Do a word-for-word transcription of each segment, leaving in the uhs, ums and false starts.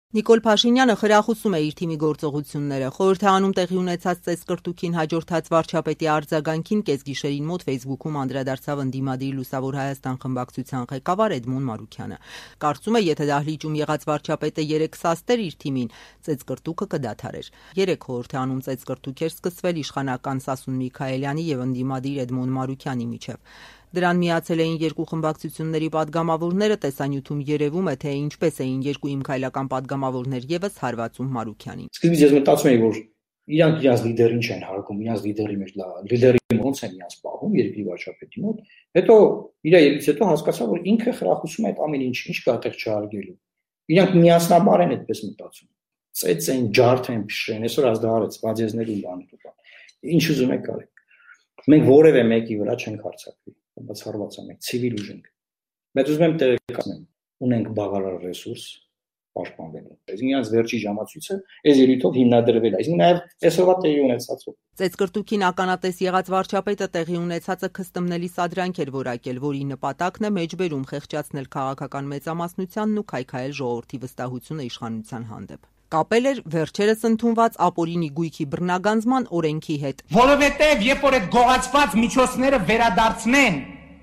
Նիկոլ Փաշինյանը խրախուսում է իր թիմի գործողությունները։ Խորհրդարանում տեղի ունեցած ծեծկրտուքին հաջորդած վարչապետի արձագանքին կեսգիշերին մոտ Facebook-ում անդրադարձավ ընդդիմադիր Լուսավոր Հայաստան խմբակցության ղեկավար Էդմոն Մարուքյանը։ Կարծում է, եթե դահլիճում եղած վարչապետը երեք սաստեր իր թիմին, ծեծկրտուքը կդադարեր։ Երեք խորհրդարանում ծեծկրտուք էր սկսվել իշխանական Սասուն Միքայելյանի եւ ընդդիմադիր Էդմոն Մարուքյանի միջև։ Դրան միացել էին երկու խմբակցությունների падգամավորները, տեսանյութում երևում է, թե ինչպես էին երկու իմքայլական падգամավորներ եւս հարվածում Մարուքյանին։ Սկզբից ես մտածում էի, որ իրանք իրանք լիդերին չեն հարգում, իրանք լիդերի մեջ լիդերի ոնց են իրանք պահում երկրի վարչապետի մոտ։ Հետո իր ելից հետո հասկացա, որ ինքը խրախուսում է այդ ամեն ինչ, ինչ կա այդտեղ չհարգելու։ Իրանք միասնաբար են այդպես մտածում։ Ծեծ են, ջարդ են, փշրեն, այսօր ազդարեց, բաժեզների բաներ։ Ինչ ուզում եք արեք։ Մենք որևէ մեկի վրա չենք հարձակվի, բացառված է մենք ցիվիլ ուժ ենք։ Մենք ուզում եմ տեղեկացնել, ունենք բավարար ռեսուրս պաշտպանվելու։ Այսինքն վերջի ժամացույցը այս ելույթով հիմնադրվել է, այսինքն նաև այսօրվա տեղի ունեցածով։ Ծեծկրտուքին ականատես եղած վարչապետը տեղի ունեցածը քստմնելի սադրանք էր որակել, որի նպատակն է մեջբերում խեղճացնել քաղաքական մեծամասնությանն ու քայքայել ժողովրդի վստահությունը իշխանության հանդեպ։ Կապել էր վերջերս ընդունված ապօրինի գույքի բռնագանձման օրենքի հետ։ Որովհետև երբ որ այդ գողացված միջոցները վերադարձնեն,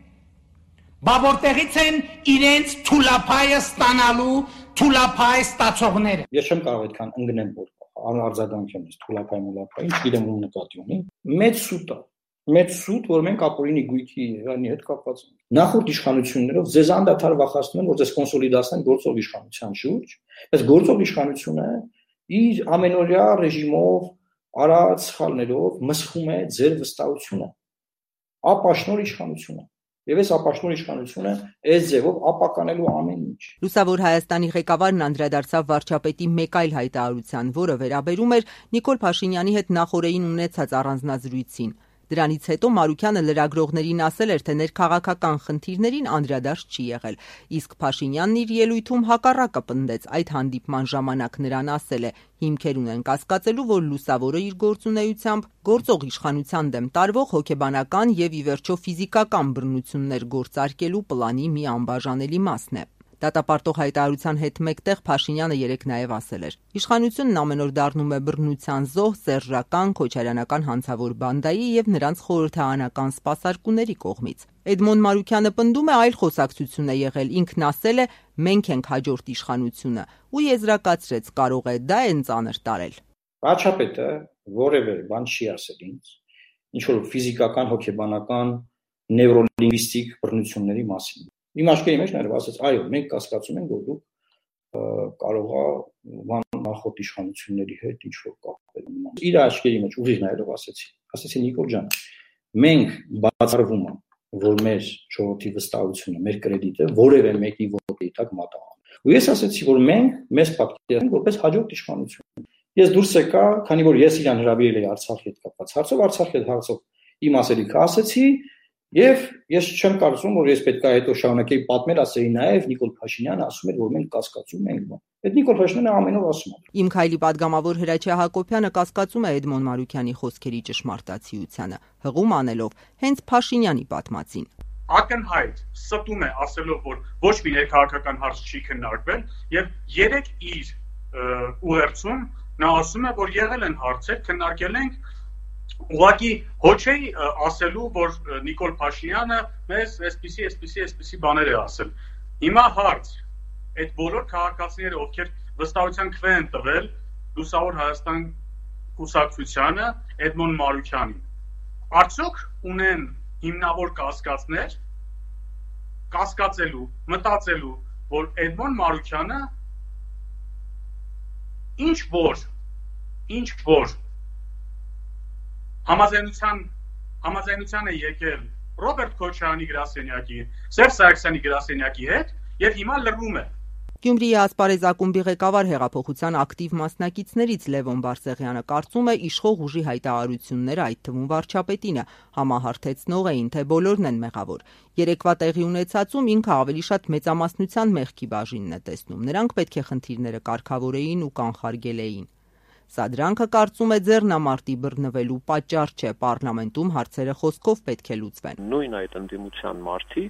բա որտեղից են իրենց թուլափայը ստանալու թուլափայ ստացողները։ Ես չեմ կարող այդքան ընկնեմ, որ արձագանքեմ ես թուլափայ մուլափայ, չգիտեմ ում նկատի ունի։ Մեծ սուտ է, մեծ սուտ, որ մենք ապօրինի գույքի հանի հետ կապված ենք։ Նախորդ իշխանություններով ձեզ անդադար վախեցնում են, որ ձեզ կոնսոլիդացնեն գործող իշխանության շուրջ, բայց գործող իշխանությունը իր ամենօրյա ռեժիմով արած սխալներով մսխում է ձեր վստահությունը։ Ապաշնոր իշխանությունը։ Եվ այս ապաշնոր իշխանությունը այս ձևով ապականելու ամեն ինչ։ Լուսավոր Հայաստանի ղեկավարն անդրադարձավ վարչապետի մեկ այլ հայտարարության, որը վերաբերում էր Նիկոլ Փաշինյանի հետ նախօրեին ունեցած առանձնազրույցին։ Դրանից հետո Մարուքյանը լրագրողներին ասել էր, թե ներքաղաքական խնդիրներին անդրադարձ չի եղել, իսկ Փաշինյանն իր ելույթում հակառակը պնդեց։ Այդ հանդիպման ժամանակ նրան ասել է. հիմքեր ունեն կասկածելու, որ Լուսավորը իր գործունեությամբ գործող իշխանության դեմ տարվող հոգեբանական եւ ի վերջո ֆիզիկական բռնություններ գործարկելու պլանի մի անբաժանելի մասն է։ Դատապարտող հայտարարության հետ մեկտեղ Փաշինյանը երեկ նաև ասել էր. իշխանությունն ամեն օր դառնում է բռնության զոհ սերժական, քոչարյանական հանցավոր բանդայի եւ նրանց խորհրդարանական սպասարկուների կողմից։ Էդմոն Մարուքյանը պնդում է այլ խոսակցություն է եղել, ինքն ասել է մենք ենք հաջորդ իշխանությունը ու եզրակացրեց կարող է դա են ծանր տարել։ Վարչապետը որևէ բան չի ասել ինձ, ինչ որ ֆիզիկական, հոգեբանական, նևրոլինգվիստիկ բռնությունների մասին։ Իմ աչքերի մեջ նաև ասաց, այո, մենք կասկածում ենք, որ դուք կարող ա նախորդ իշխանությունների հետ ինչ-որ կապել ունենալ։ Իր աչքերի մեջ ուղիղ նայելով ասացի, ասացի Նիկոլ ջան, մենք բացառվում ենք, որ մեր ժողովրդի վստահությունը, մեր կրեդիտը որևէ մեկի ոտքի տակ մատաղան։ Ու ես ասացի, որ մենք մեզ պատկերացնենք որպես հաջորդ իշխանություն։ Ես դուրս եկա, քանի որ ես իրան հրավիրել էի Արցախի հետ կապված հարցով, Արցախի հետ հարցով իմ ասելիքը ասացի, եւ ես չեմ կարծում, որ ես պետք է հետո շարունակեի պատմել, ասեի նաեւ Նիկոլ Փաշինյանը ասում էր, որ մենք կասկածում ենք բան։ Այդ Նիկոլ Փաշինյանը ամեն օր ասում է։ Իմ քայլի падգամավոր Հրաչյա Հակոբյանը կասկածում է Էդմոն Մարուքյանի խոսքերի ճշմարտացիությանը, հղում անելով հենց Փաշինյանի պատմածին։ Ակնհայտ ստում է ասելով, որ ոչ մի ներքաղաքական հարց չի քննարկվել եւ երեք իր ուղերձում նա ասում է, որ եղել են հարցեր, քննարկել ենք ուղղակի հոչեի ասելու, որ Նիկոլ Փաշինյանը մեզ այսպիսի, այսպիսի, այսպիսի բաներ է ասել։ Հիմա հարց, այդ բոլոր քաղաքացիները, ովքեր վստահության քվե են տվել Լուսավոր Հայաստան կուսակցությանը, Էդմոն Մարուքյանին, արդյոք ունեն հիմնավոր կասկածներ կասկածելու, մտածելու, որ Էդմոն Մարուքյանը ինչ որ, ինչ որ Համաձայնության համաձայնության է եկել Ռոբերտ Քոչարյանի գրասենյակի, Սերժ Սարգսյանի գրասենյակի հետ եւ հիմա լռում է։ Գյումրիի ասպարեզ ակումբի ղեկավար հեղափոխության ակտիվ մասնակիցներից Լևոն Բարսեղյանը կարծում է իշխող ուժի հայտարարությունները, այդ թվում վարչապետինը, համահարթեցնող էին, թե բոլորն են մեղավոր։ Երեկվա տեղի ունեցածում ինքը ավելի շատ մեծամասնության մեղքի բաժինն է տեսնում։ Նրանք պետք է խնդիրները կարգավորեին ու կանխարգելեին։ Սադրանքը կարծում է ձեռնամարտի բռնվելու պատճառ չէ, պարլամենտում հարցերը խոսքով պետք է լուծվեն։ Նույն այդ ընդդիմության մարդիկ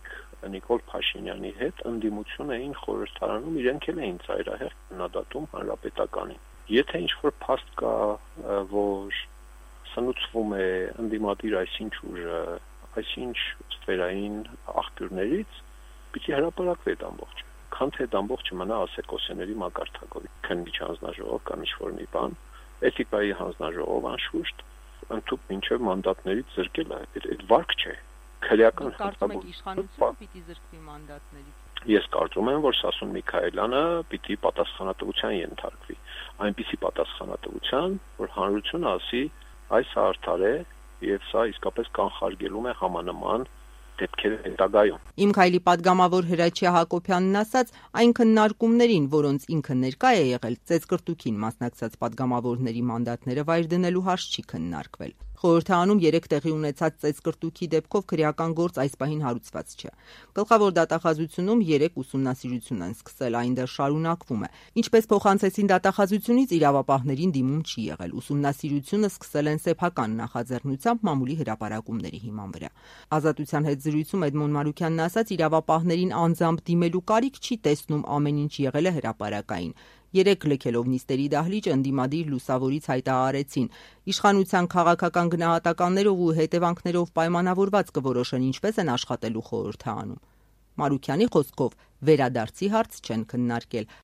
Նիկոլ Փաշինյանի հետ ընդդիմություն էին խորհրդարանում, իրենք էլ էին ծայրահեղ քննադատում հանրապետականին։ Եթե ինչ-որ փաստ կա, որ սնուցվում է ընդդիմադիր այսինչ ուժը, այսինչ ստվերային աղբյուրներից, պիտի հրապարակվի այդ ամբողջը։ Քան թե այդ ամբողջը մնա ասեկոսիաների մակարդակով, քննիչ հանձնաժողով կամ ինչ-որ մի բան, էթիկայի հանձնաժողով անշուշտ ընդཐུպ մինչև մանդատներից զրկել է, այդ վարկ չէ։ Քրեական Կարծում եք իշխանությունը պիտի զրկվի մանդատներից։ Ես կարծում եմ, որ Սասուն Միքայելյանը պիտի պատասխանատվության ենթարկվի, այնպիսի պատասխանատվության, որ հանրությունը ասի, այս արդար է եւ սա իսկապես կանխարգելում է համանման դեպքերը հետագայում։ Իմ քայլի падգամավոր Հրաչյա Հակոբյանն ասաց, այն քննարկումներին, որոնց ինքը ներկա է եղել, ծեծկրտուքին մասնակցած падգամավորների մանդատները վայր դնելու հարց չի քննարկվել։ Խորհրդարանում երեք տեղի ունեցած ծեծկրտուքի դեպքով քրեական գործ այս պահին հարուցված չէ։ Գլխավոր դատախազությունում երեք ուսումնասիրություն են սկսել, այն դեռ շարունակվում է։ Ինչպես փոխանցեցին դատախազությունից, իրավապահներին դիմում չի եղել։ Ուսումնասիրությունը սկսել են սեփական նախաձեռնությամբ մամուլի հրապարակումների հիման վրա։ Ազատության հետ զրույցում Էդմոն Մարուքյանն ասաց, իրավապահներին անձամբ դիմելու կարիք չի տեսնում, ամեն ինչ եղել է հրապարակային։ Երեք լքելով նիստերի դահլիճը ընդդիմադիր լուսավորից հայտարարեցին, իշխանության քաղաքական գնահատականներով ու հետևանքներով պայմանավորված կորոշեն ինչպես են աշխատելու խորհրդարանում։ Մարուքյանի խոսքով վերադարձի հարց չեն քննարկել,